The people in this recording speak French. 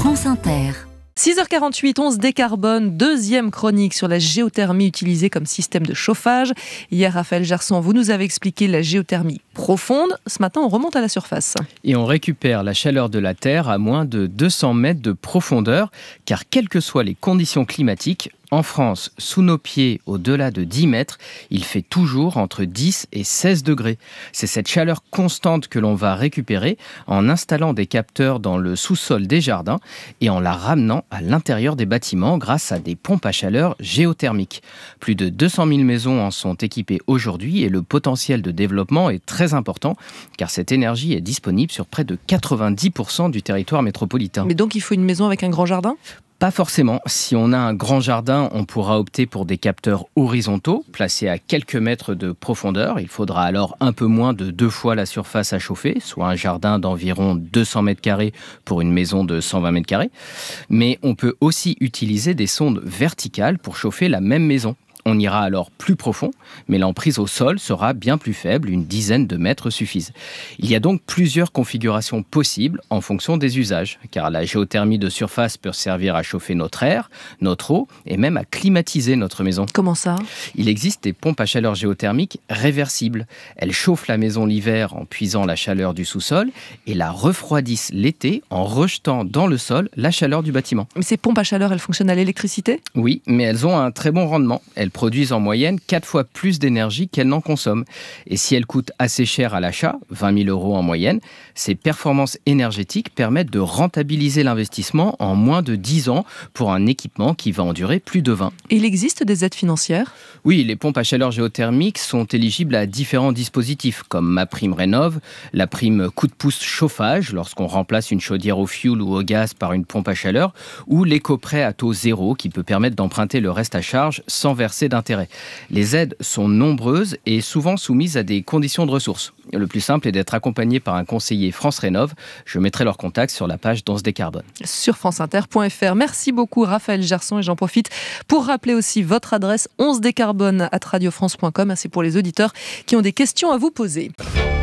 France Inter. 6h48, on se décarbone, deuxième chronique sur la géothermie utilisée comme système de chauffage. Hier, Raphaël Gerson, vous nous avez expliqué la géothermie profonde. Ce matin, on remonte à la surface. Et on récupère la chaleur de la Terre à moins de 200 mètres de profondeur, car quelles que soient les conditions climatiques, en France, sous nos pieds, au-delà de 10 mètres, il fait toujours entre 10 et 16 degrés. C'est cette chaleur constante que l'on va récupérer en installant des capteurs dans le sous-sol des jardins et en la ramenant à l'intérieur des bâtiments grâce à des pompes à chaleur géothermiques. Plus de 200 000 maisons en sont équipées aujourd'hui et le potentiel de développement est très important car cette énergie est disponible sur près de 90% du territoire métropolitain. Mais donc, il faut une maison avec un grand jardin ? Pas forcément. Si on a un grand jardin, on pourra opter pour des capteurs horizontaux, placés à quelques mètres de profondeur. Il faudra alors un peu moins de 2 fois la surface à chauffer, soit un jardin d'environ 200 mètres carrés pour une maison de 120 mètres carrés. Mais on peut aussi utiliser des sondes verticales pour chauffer la même maison. On ira alors plus profond, mais l'emprise au sol sera bien plus faible, une dizaine de mètres suffisent. Il y a donc plusieurs configurations possibles en fonction des usages, car la géothermie de surface peut servir à chauffer notre air, notre eau et même à climatiser notre maison. Comment ça ? Il existe des pompes à chaleur géothermiques réversibles. Elles chauffent la maison l'hiver en puisant la chaleur du sous-sol et la refroidissent l'été en rejetant dans le sol la chaleur du bâtiment. Mais ces pompes à chaleur, elles fonctionnent à l'électricité ? Oui, mais elles ont un très bon rendement. Elles produisent en moyenne 4 fois plus d'énergie qu'elles n'en consomment. Et si elles coûtent assez cher à l'achat, 20 000 € en moyenne, ces performances énergétiques permettent de rentabiliser l'investissement en moins de 10 ans pour un équipement qui va en durer plus de 20. Et il existe des aides financières ? Oui, les pompes à chaleur géothermiques sont éligibles à différents dispositifs comme MaPrimeRénov', la prime coup de pouce chauffage lorsqu'on remplace une chaudière au fioul ou au gaz par une pompe à chaleur, ou l'éco-prêt à taux zéro qui peut permettre d'emprunter le reste à charge sans verser d'intérêt. Les aides sont nombreuses et souvent soumises à des conditions de ressources. Le plus simple est d'être accompagné par un conseiller France Rénov'. Je mettrai leur contact sur la page d'On se décarbone. Sur franceinter.fr. Merci beaucoup Raphaël Gerson et j'en profite pour rappeler aussi votre adresse onsdécarbone@radiofrance.com. C'est pour les auditeurs qui ont des questions à vous poser.